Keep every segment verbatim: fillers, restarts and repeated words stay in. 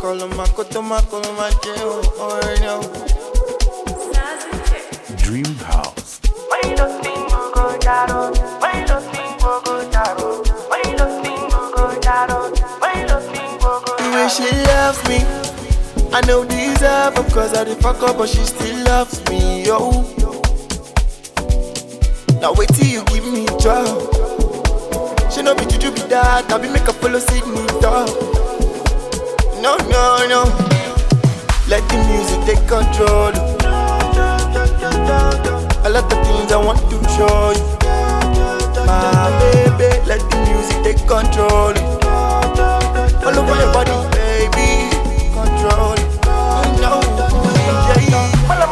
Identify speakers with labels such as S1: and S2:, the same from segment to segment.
S1: Dream House.
S2: The way she loves me, I know deserve her, cause I did fuck up, but she still loves me, yo. Now wait till you give me joy. She know be juju be that, I be make her follow Sydney dog. No, no, no. Let the music take control. A lot of things I want to show you. My baby, let the music take control. All over your body, baby, control it. No, yeah.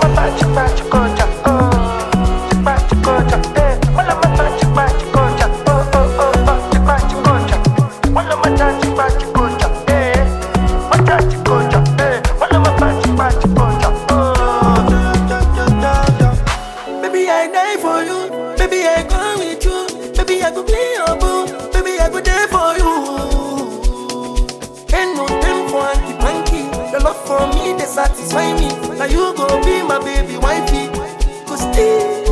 S2: Baby, I die for you. Baby, I go with you. Baby, I go be your boo. Baby, I go there for you. Ain't no time for hanky-panky. Your love for me, they satisfy me. Now you go be my baby wifey. Go stay.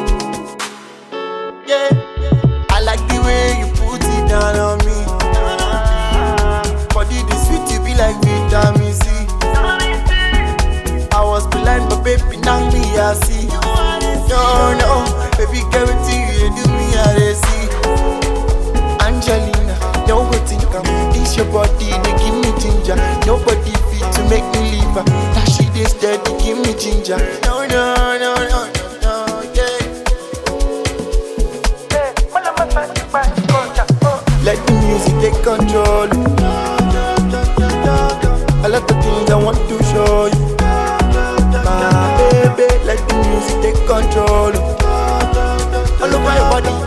S2: Yeah, I like the way you put it down on me. Body the sweet, you be like vitamin C. I was blind, but baby, now me I see. No, no, baby, guarantee you do me I they see. Angelina, no go think I'm this your body, they give me ginger. Nobody fit to make me leave her. Now she they steady, give me ginger. No, no, no, no, no, no, yeah. Let the music take control. A lot of things I want to show you. My baby, let the music take control. All over your body.